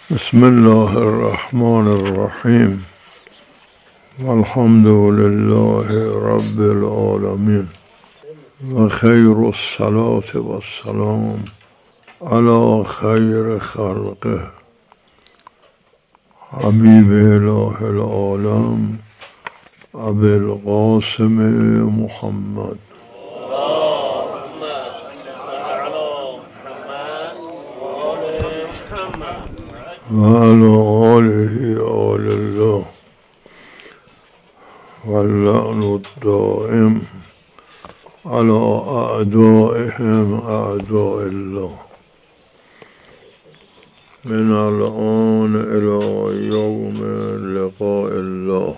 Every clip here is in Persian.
بسم الله الرحمن الرحیم والحمد لله رب العالمین و خیر الصلاة و السلام علی خیر خلقه حبیب اله العالم ابی القاسم محمد و علی آله آل الله واللعن الدائم على أعدائهم أعداء الله من الآن إلى يوم لقاء الله.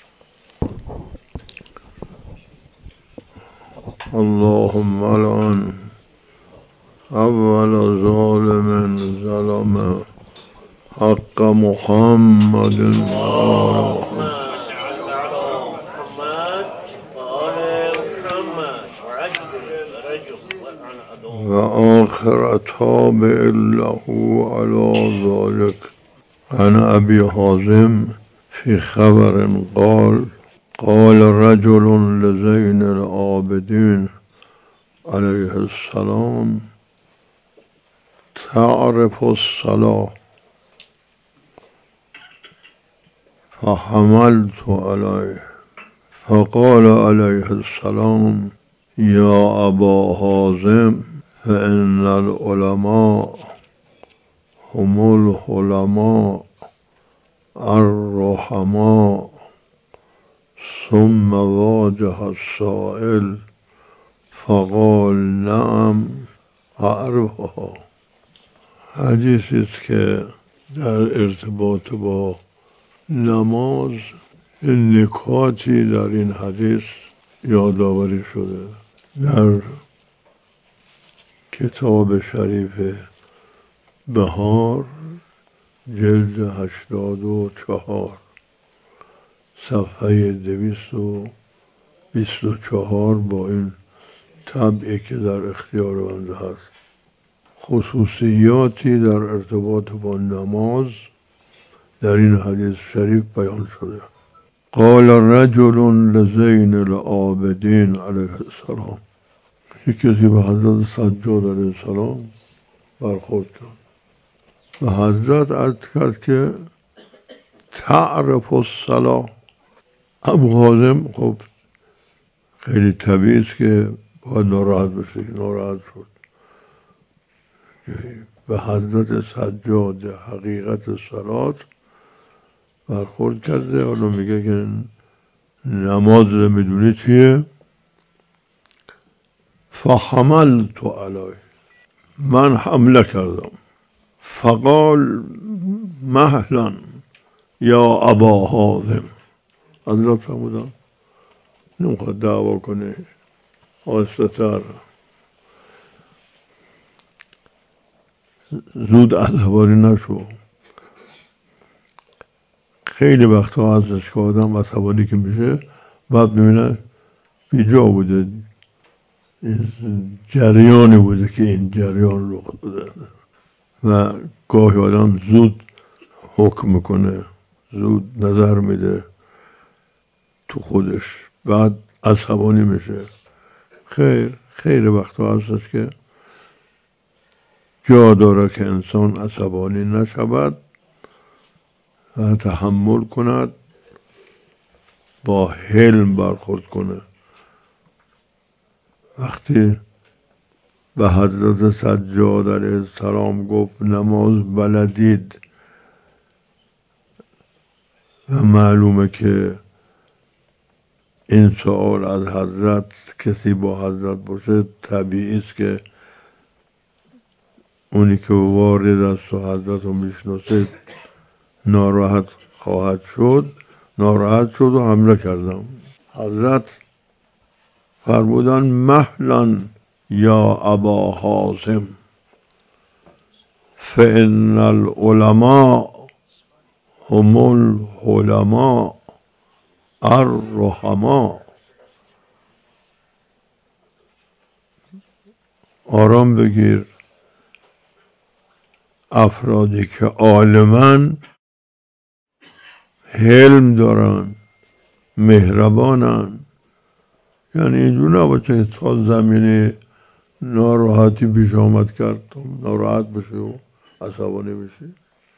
اللهم لعن أول ظالم ظلم حق محمد وآل محمد وآخر تابع له على ذلك. عن أبي حازم في خبر قال رجل لزين العابدين عليه السلام تعرف الصلاة؟ فحملت عليه فقال عليه السلام يا أبا حازم فإن العلماء هم الحلماء الرحماء. ثم واجه السائل فقال نعم أعرفها. حدیثی است که در ارتباط با نماز نکاتی در این حدیث یادآوری شده. در کتاب شریف بهار جلد 84 صفحه 224 با این طبعی که در اختیار بنده هست خصوصیاتی در ارتباط با نماز در این حدیث شریف بیان شده. قال رجل لزین العابدین علیه السلام، یک کسی به حضرت سجاد علیه السلام برخورد کرد. به حضرت عرض کرد که تعرف الصلاة. ابو حازم خب خیلی طبیعی است که باید ناراحت بشه. ناراحت شد. به حضرت سجاد حقیقت صلات برخورد کرده. حالا میگه که نماز رو میدونی چیه؟ فحملت علیه، من حمله کردم. فقال مهلا یا ابا حازم. حضرت فرمودن نمیخواد دعوا کنه، آهسته تر، زود عصبانی نشو. خیلی وقتا هستش که آدم عصبانی که میشه بعد میبینه بیجا بوده، جریانی بوده که این جریان رخ داده و گاهی آدم زود حکم میکنه، زود نظر میده تو خودش، بعد عصبانی میشه. خیلی وقتا هستش که جا داره که انسان عصبانی نشود و تحمل کند، با حلم برخورد کنه. وقتی به حضرت سجاد علیه السلام گفت نماز بلدید و معلومه که این سوال از حضرت، کسی با حضرت باشه طبیعی است که اونی که وارد است و حضرت رو میشناسه ناراحت خواهد شد. ناراحت شد و حمله کردم. حضرت فرمودن مهلا یا ابا حازم فإن العلماء هم الحلماء الرحماء. آرام بگیر، افرادی که عالمن، حلم دارن، مهربانن، یعنی اینجور نباشه که تا زمینه ناراحتی پیش آمد کرد تو ناراحت بشه و عصبانی بشه.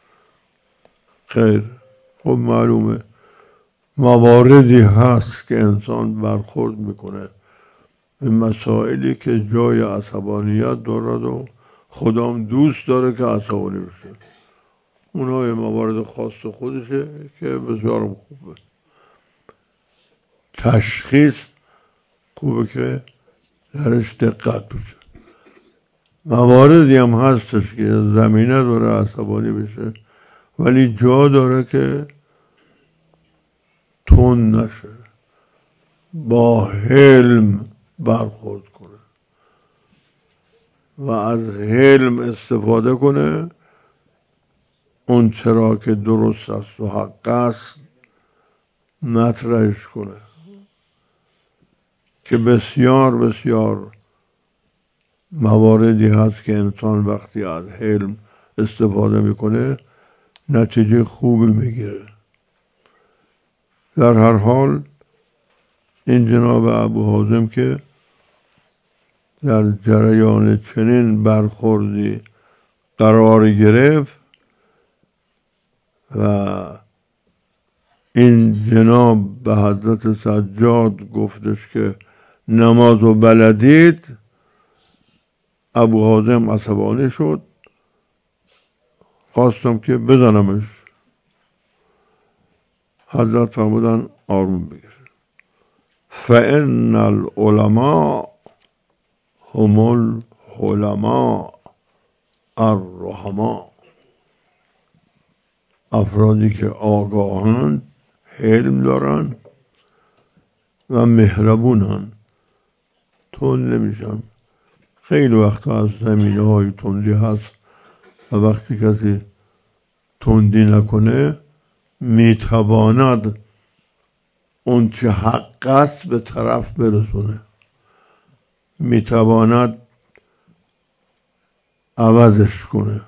خیر، خب معلومه مواردی هست که انسان برخورد میکنه به مسائلی که جای عصبانیت دارد و خدام دوست داره که عصبانی بشه. اونها یه موارد خاص خودشه که بسیار خوبه. تشخیص خوبه که درش دقت بشه. مواردی هم هستش که زمینه داره عصبانی بشه ولی جا داره که تند نشه، با حلم برخورد کنه و از حلم استفاده کنه، اون چرا که درست است و حق است مطرحش کنه، که بسیار بسیار مواردی هست که انسان وقتی از حلم استفاده میکنه نتیجه خوبی میگیره. در هر حال این جناب ابو حازم که در جریان چنین برخوردی قرار گرفت و این جناب به حضرت سجاد گفتش که نمازو بلدید، ابو حازم عصبانی شد، خواستم که بزنمش. حضرت فرمودن آروم بگیر. فإن العلماء هم الحلماء الرحماء. افرادی که آگاهند، حلم دارن و مهربونن، تند نمیشن. خیلی وقتا از زمینه های تندی هست و وقتی کسی تندی نکنه میتواند اون چه حق است به طرف برسونه، میتواند عوضش کنه.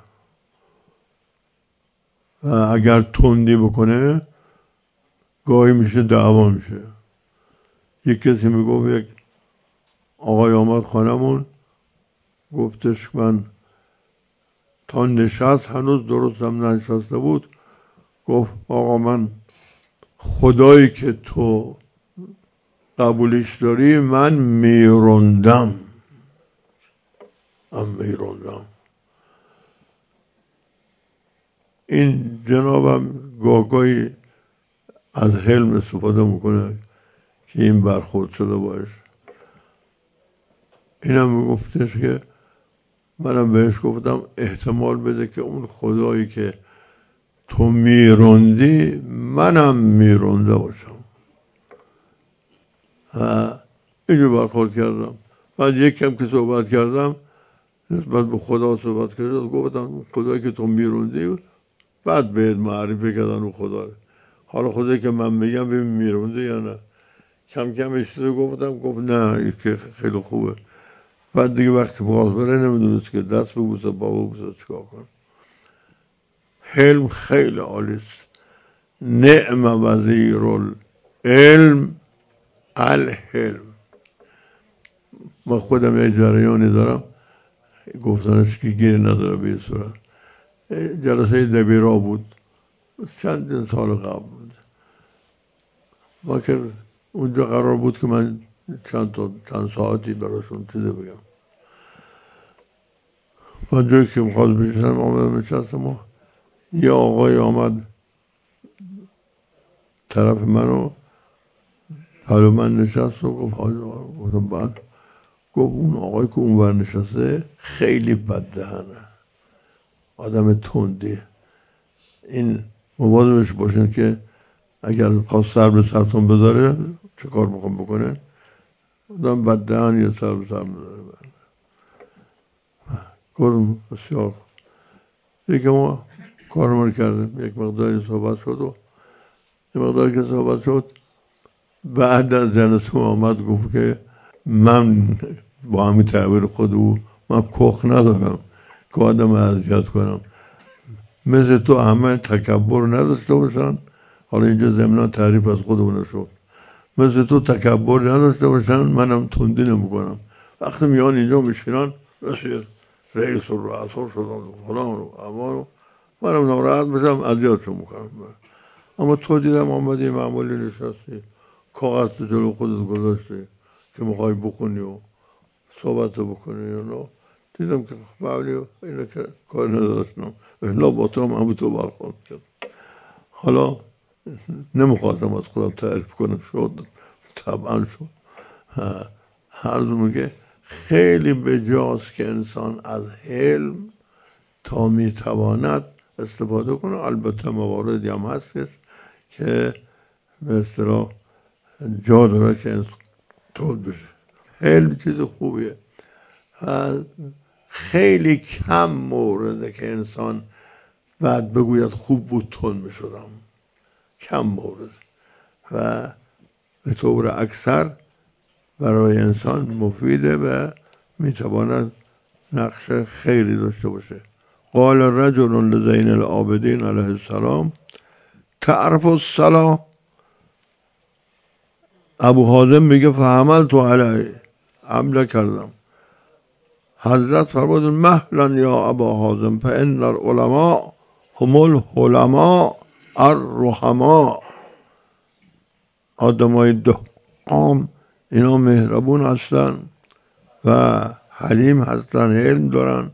و اگر تندی بکنه گاهی میشه دعوا میشه. یک کسی میگفت یک آقای آمد خانمون، گفتش من تا نشست هنوز درستم ننشسته بود، گفت آقا من خدایی که تو قبولش داری من میروندم. این جنابم گاهی از حلم استفاده میکنه که این برخورد شده باش. اینم میگفتش که منم بهش گفتم احتمال بده که اون خدایی که تو میروندی منم میرونده باشم. اینجور برخورد کردم. بعد یک کم که صحبت کردم نسبت به خدا صحبت کردم، گفتم خدایی که تو میروندی، بعد بهت معرفی کردن اون خدا. حالا خدایی که من میگم ببین میرونده یا نه. کم کم اشتده گفتم، گفت نه این که خیلی خوبه. بعد دیگه وقتی باز بره نمیدونست که دست ببوسه با ببوسه چیکار کنه. حلم خیلی عالیست. نعم وزیر العلم الحلم. من خودم یه جریانی دارم، گفتنش که گیری نداره به این صورت. جلسه دبیرا بود، چند سال قبل بود. ما که اونجا قرار بود که من چند ساعتی براشون چیزی بگم. من جایی که مخواست بشنم آمدم نشستم، یه آقای آمد طرف منو حالا من نشست و گفت گفتم بعد گفت اون آقای که اونور نشسته خیلی بددهنه، آدم تندیه. این مواظبش باشین که اگر خواست سر به سرتون بذاره چه کار میخوام بکنه، آدم بددهن یا سر به سر بذاره. گفتم بسیار دیگه ما کارمون کردیم. یک مقداری صحبت شد و یک مقداری که صحبت شد بعد از جلسه آمد گفت که من با همین تعبیر خود او من کخ ندارم که آدم اذیت کنم. مثل تو همه تکبر نداشته باشن. حالا اینجا ضمناً تعریف از خودمون شد. مثل تو تکبر نداشته باشن، منم تندی نمیکنم. وقتی میان اینجا میشینن مثل رئیس و رؤسا شدن فلان و اما منم ناراحت بشم اذیتشون میکنم. اما تو دیدم آمدی معمولی نشستی، کاغذ تو جلو خودت گذاشتی که میخوای بخونی و صحبت بکنی و دیدم که معمولی اینه که کار نداشتم الا با تو هم تو برخورد کرد. حالا نمیخواستم از خودم تعریف کنم، شد طبعا شد. هر میگه خیلی بجاست که انسان از علم تا میتواند استفاده کنه. البته مواردی هم هستش که به اصطلاح جا داره که انسان تود بشه. علم چیز خوبیه. خیلی کم مورده که انسان بعد بگوید خوب بود تند میشدم، کم مورد، و به طور اکثر برای انسان مفیده و میتواند نقش خیلی داشته باشه. قال رجل لزین العابدین علیه السلام تعرف الصلاة. ابو حازم میگه فحملت علیه، حمله کردم. حضرت فرمودن مهلا یا ابا حازم فان العلماء هم الحلماء الرحماء. آدمای دهقام اینا مهربون هستن و حلیم هستن، علم دارن.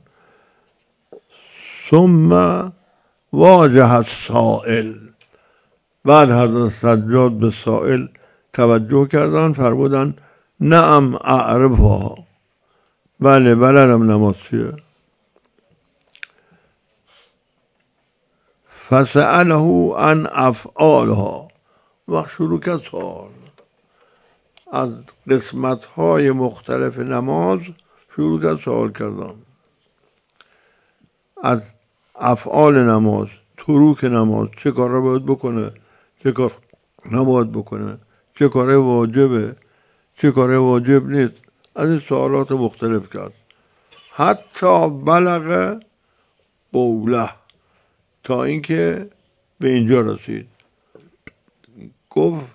ثم واجه السائل. بعد حضرت سجاد به سائل توجه کردن، فرمودن نعم اعرفها، بله بلدم نماز چیه. فسأله عن افعالها. وقت شروع کرد سوال از قسمت‌های مختلف نماز، شروع کرد سوال کردن از افعال نماز، تروک نماز، چه کار را باید بکنه، چه کار نباید بکنه، چه کار واجبه، چه کار واجب نیست. از این سوالات مختلف کرد حتی بلغ قوله، تا اینکه به اینجا رسید. گفت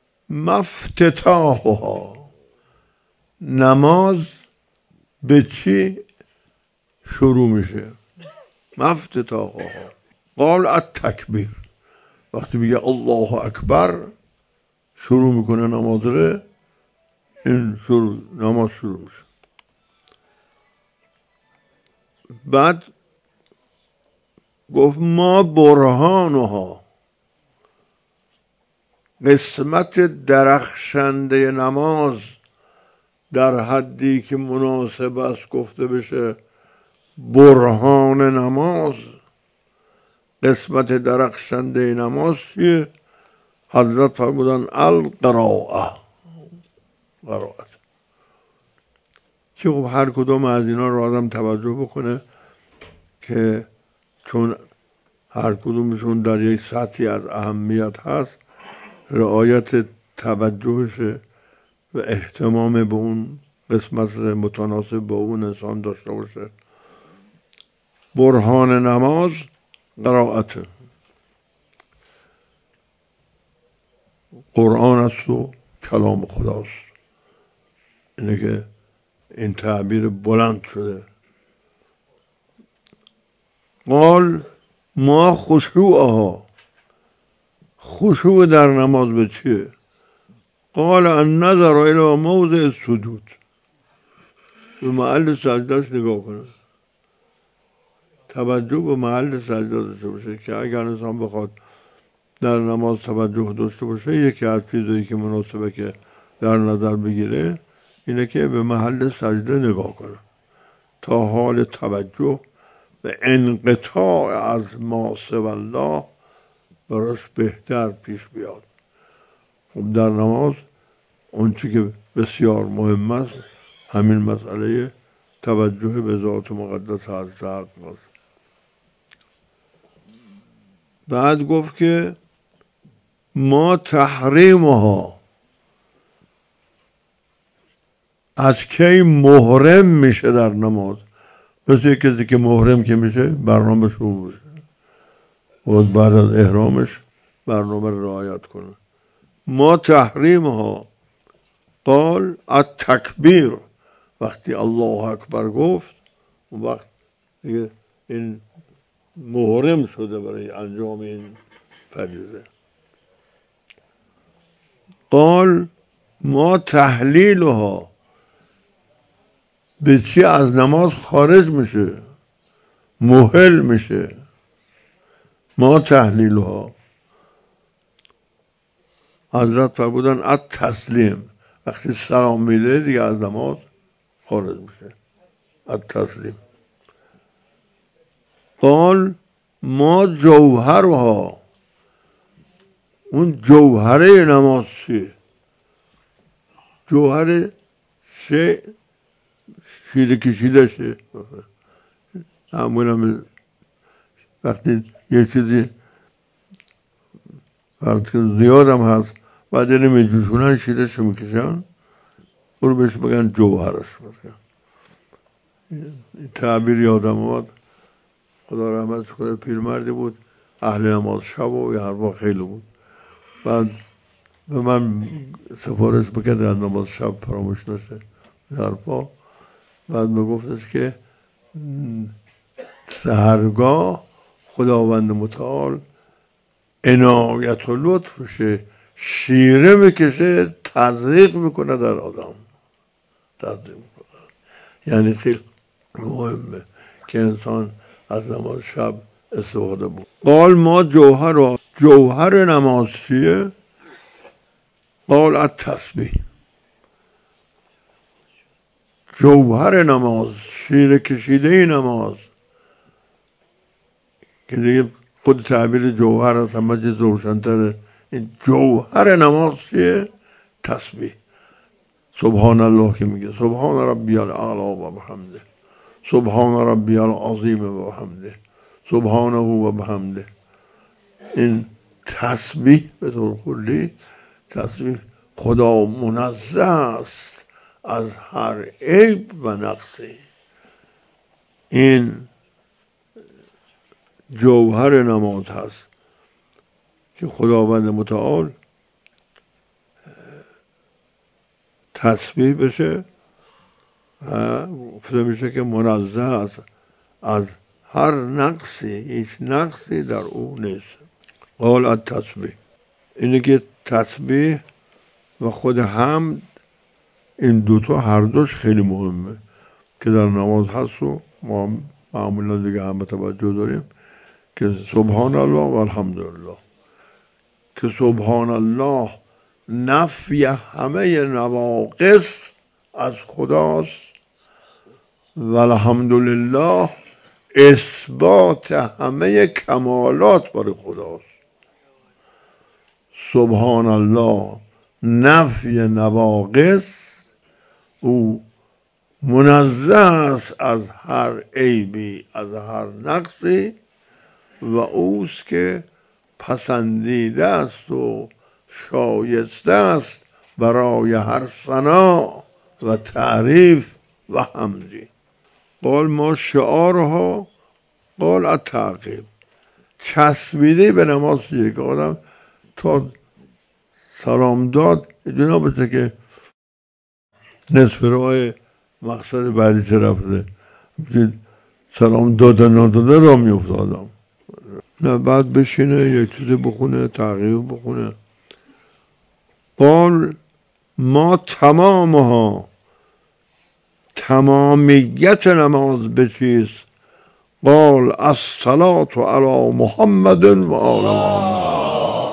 مفتتاحها، نماز به چی شروع میشه؟ مفتتاحها قال التکبیر. وقتی میگه الله اکبر شروع میکنه نماز رو، این نماز شروع میشه. بعد گفت ما برهانها، قسمت درخشنده نماز در حدی که مناسب است گفته بشه برهان نماز. قسمت درخشنده نماز چیه؟ حضرت فرمودن القراءه، قرائت. که خب هر کدوم از اینا رو آدم توجه بکنه که چون هر کدومشون در یک سطحی از اهمیت هست، رعایت توجهش و اهتمام به اون قسمت متناسب با اون انسان داشته باشه. برهان نماز قرائت قرآن است و کلام خداست. اینه که این تعبیر بلند شده. قال ما خشوعها، خشوع در نماز به چیه؟ قال النظر الى موضع السجود، به محل سجدهش نگاه کنه، توجه به محل سجده داشته باشه. که اگر انسان بخواد در نماز توجه داشته باشه، یکی از چیزایی که مناسبه که در نظر بگیره اینه که به محل سجده نگاه کنه تا حال توجه و انقطاع از ما سوی الله براش بهتر پیش بیاد. خب در نماز اون چی که بسیار مهم است همین مسئله توجه به ذات مقدس حضرت است. بعد گفت که ما تحریمها، از کی محرم میشه در نماز. مثل کسی که محرم که میشه برنامه شروع میشه. و بعد از احرامش برنامه رعایت کنه. ما تحریمها قال التکبیر، وقتی الله اکبر گفت اون وقت دیگه این محرم شده برای انجام این فریضه. قال ما تحلیلها، به چی از نماز خارج میشه، محل میشه. ما تحلیلها، حضرت فرمودن التسلیم، وقتی سلام میده دیگه از نماز خارج میشه. التسلیم. قال ما جوهرها، اون جوهره نماز چیه؟ جوهر شیره کشیده شه. معمولا وقتی یه چیزی وقتی زیاد هم هست بعد نمیجوشونن شیره شو میکشن، برو بهش بگن جوهرش. این تعبیر یادم آمد، خدا رحمتش کنه، پیرمردی بود اهل نماز شب و یه حرفا خیلی بود. بعد به من سفارش بکرد در نماز شب فراموش نشه یه حرفا. بعد میگفتش که سحرگاه خداوند متعال عنایت و لطفشه، شیره میکشه تزریق میکنه در آدم، تزریق میکنه. یعنی خیلی مهمه که انسان از نماز شب استفاده بود. قال ما جوهر نماز چیه؟ قال التسبیح. جوهر نماز، شیره کشیده نماز که دیگه خود تعبیر جوهر هست، همه چیز روشن‌تره. این جوهر نماز چیه؟ تسبیح. سبحان الله که میگه سبحان ربی الاعلی و بحمده، سبحان ربی العظیم و بحمده، سبحانه و بحمده. این تسبیح به طور کلی، تسبیح خدا منزه است از هر عیب و نقصی. این جوهر نماز هست که خداوند متعال تسبیح بشه، گفته میشه که منزه است از هر نقصی، هیچ نقصی در او نیست. قال التسبیح، اینه که تسبیح و خود حمد، این دوتا هر دوش خیلی مهمه که در نماز هست و ما معمولا دیگه همه توجه داریم که سبحان الله و الحمدلله، که سبحان الله نفی همه نواقص از خداست و الحمدلله اثبات همه کمالات برای خداست. سبحان الله نفی نواقص، او منزه است از هر عیبی، از هر نقصی و اوست که پسندیده است و شایسته است برای هر ثنا و تعریف و حمدی. قال ما شعارها قال التعقیب، چسبیده به نماز چیه که آدم تا سلام داد اینا بسه که نصف راه مقصد بعدی چه رفته، سلام داده نداده را میفته آدم. نه بعد بشینه یک چیزی بخونه، تعقیب بخونه. قال ما تمامها، تمامیت نماز به چیست؟ قال الصلاة علی محمد و آل محمد.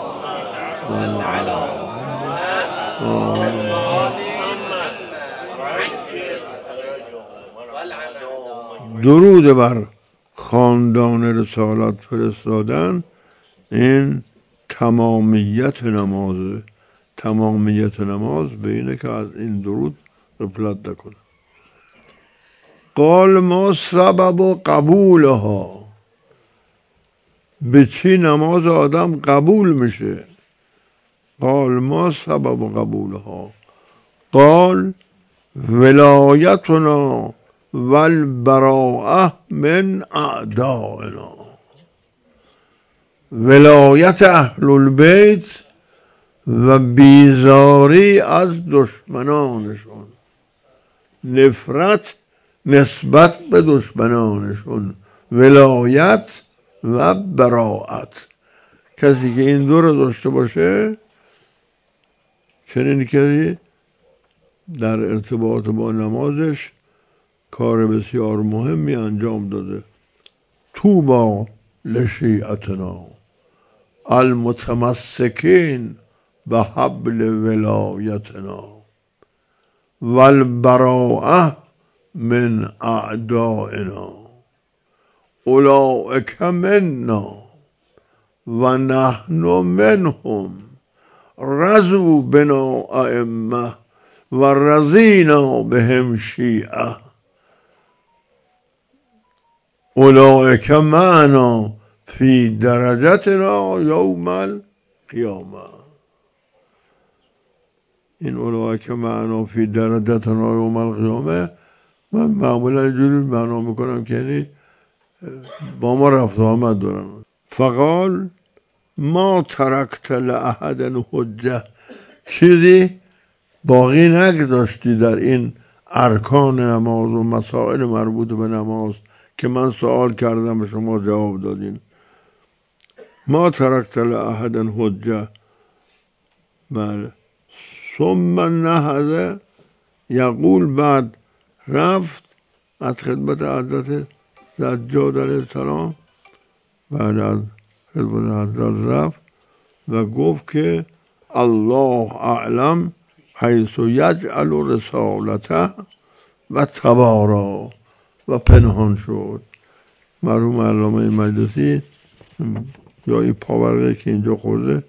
درود بر خاندان رسالت فرستادن، این تمامیت نمازه. تمامیت نماز به اینه که از این درود غفلت نکنه. قال ما سبب قبولها، به چی نماز آدم قبول میشه؟ قال ما سبب قبولها قال ولایتنا والبراءه من اعدائنا. ولایت اهل البیت و بیزاری از دشمنانشون، نفرت نسبت به دشمنانشون، ولایت و براءت. کسی که این دو رو داشته باشه چنین کسی در ارتباط با نمازش کار بسیار مهمی انجام داده. طوبی لشیعتنا المتمسکین به حبل ولایتنا والبراءه من اعدائنا اولئک منا و نحن منهم رضوا بنا ائمه و رضینا بهم شیعه اولئک معنا فی درجتنا یوم القیامه. این اولئک معنا فی درجتنا یوم القیامه من معمولا اینجوری معنا میکنم که یعنی با ما رفت آمد دارن. فقال ما ترکت لاحد حجه، چیزی باقی نگذاشتی در این ارکان نماز و مسائل مربوط به نماز که من سوال کردم به شما جواب دادین. ما ترکت لاحد حجه. بله. ثم نهض یقول، بعد رفت از خدمت حضرت سجاد علیه السلام، بعد از خدمت حضرت رفت و گفت که الله اعلم حیث یجعل رسالته و تبارا، و پنهان شد. مرحوم علامه مجلسی یا این پاورقه که اینجا خورده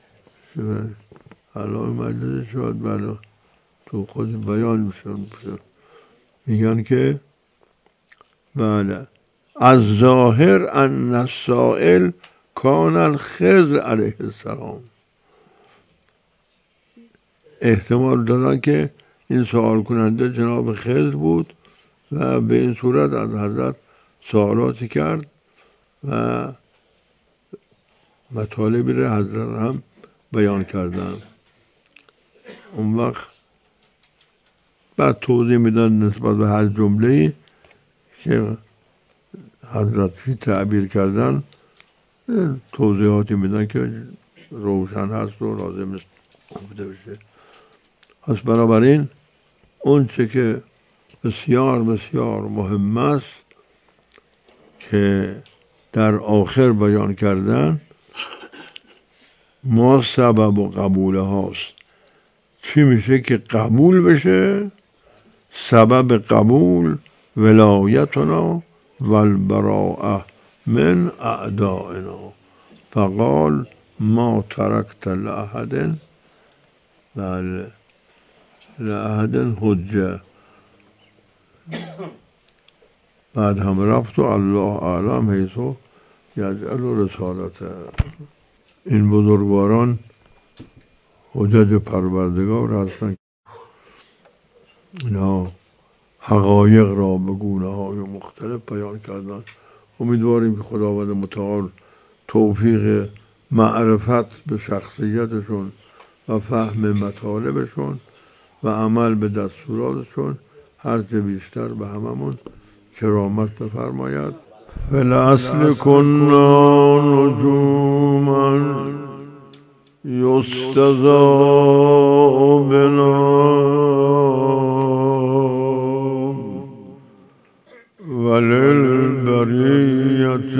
علامه مجلسی شد بله تو خود بیان میشن، میگن که بله از ظاهر ان السائل کان الخضر علیه السلام، احتمال دادن که این سوال کننده جناب خضر بود و به این صورت از حضرت سوالاتی کرد و مطالبی را حضرت هم بیان کردن. اون وقت بعد توضیح میدن نسبت به هر جمله‌ای که حضرت فی تعبیر کردن، توضیحاتی میدن که روشن هست و لازم است بوده بشه. پس بنابراین اون چه که بسیار بسیار مهم است که در آخر بیان کردن، ما سبب و قبول هاست. چی میشه که قبول بشه؟ سبب قبول ولایتنا والبراءه من اعدائنا. فقال ما ترکت لاحد حجه. بعد هم رفت و الله اعلم حیث یجعل رسالته. این بزرگواران حجج پروردگار هستند، اینا حقایق را به گونه‌های مختلف بیان کردن. امیدواریم که خداوند متعال توفیق معرفت به شخصیتشون و فهم مطالبشون و عمل به دستوراتشون هرچه بیشتر به هممون کرامت بفرماید. فالاصل کنا نجوما یستضاء بنا وللبریة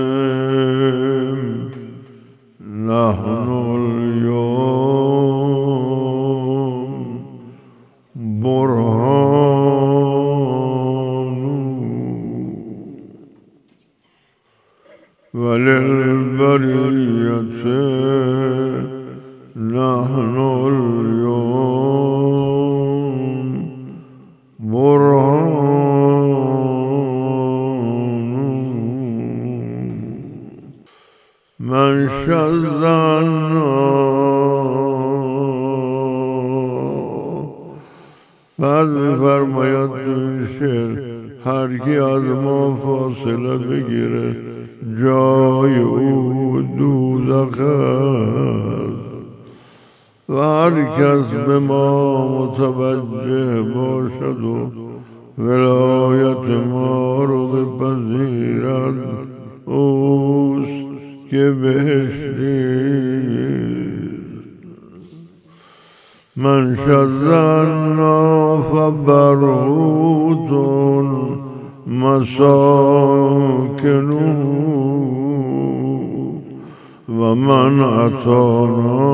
نحن اليوم برهان وللبریة نحن اليوم برهان من شذ عنا. بعد می‌فرماید این شعر هر کی از ما فاصله بگیره جای او دوزخ است و هر کس به ما متوجه باشد و ولایت ما رو بپذیرد اوست که بهشتی. من شذنا فبرهوت مساکنه و من اتانا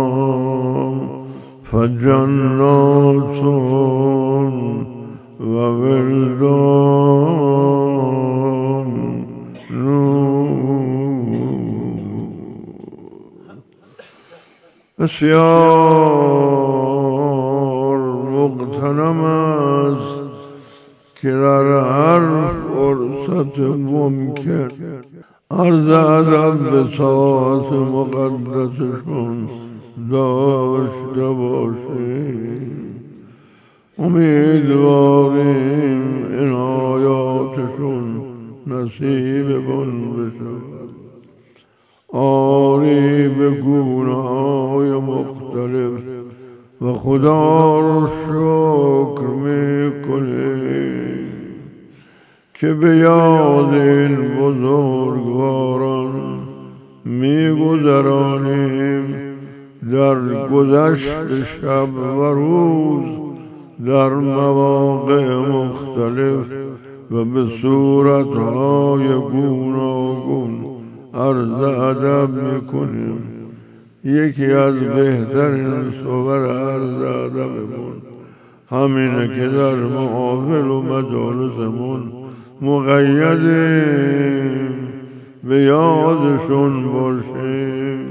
فجنات و ولدان. بسیار مغتنم است که در هر فرصت ممکن عرض ادب به ساعت مقدسشون داشته باشیم. امیدواریم عنایاتشون نصیبمون بشود. آری به گونه‌های مختلف و خدا رو شکر میکنیم که به یاد این بزرگواران میگذرانیم در گذشت شب و روز در مواقع مختلف و به صورتهای گوناگون عرض ادب میکنیم. یکی از بهترین صور عرض ادبمون همینه که در محافل و مجالسمون مقیدیم به یادشون باشیم.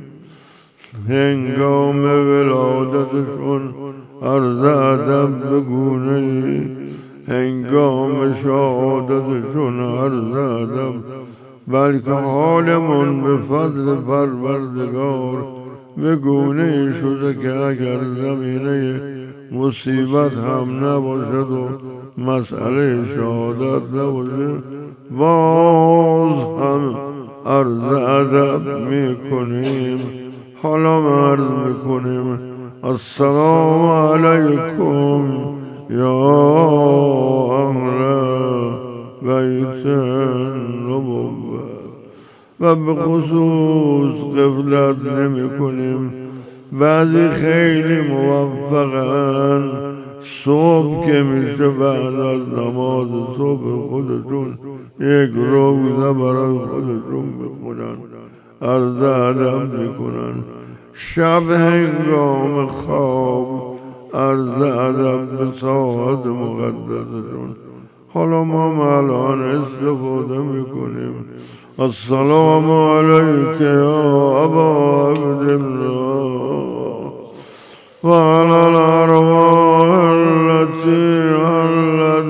هنگام ولادتشون عرض ادب بگونه، هنگام شهادتشون عرض ادب، بلکه حالمون به فضل پروردگار به گونه شده که اگر زمینه مصیبت هم نباشد و مسئله شهادت نباشه باز هم عرض ادب میکنیم. حالا عرض میکنیم السلام علیکم یا اهل بیت النبوة. و به خصوص غفلت نمی کنیم. بعضی خیلی موفقن صبح که میشه بعد از نماز صبح خودشون یک روزه برای خودشون بخونن، عرض ادب میکنن. شب هنگام خواب عرض ادب به ساعت مقدسشون. حالا ما الان استفاده میکنیم. السلام علیک یا ابا عبدالله و علی الارواح التي حلت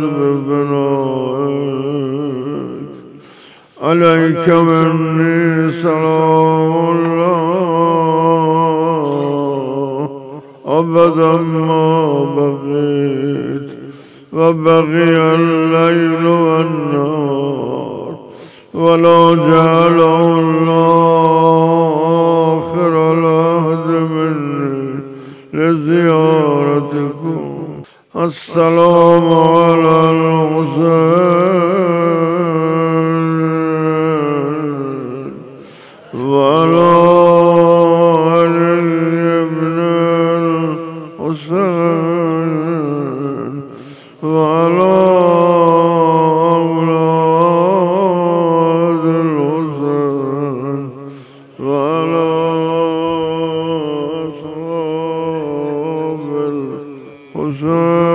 ببنائک علیک منی سلام الله ابدا ما بقیت و بقی اللیل و النهار ولا جعل الله آخر العهد مني لزيارتكم. السلام على الحسين وعلى علي بن الحسين وعلى أولاد الحسين وعلى أصحاب الحسين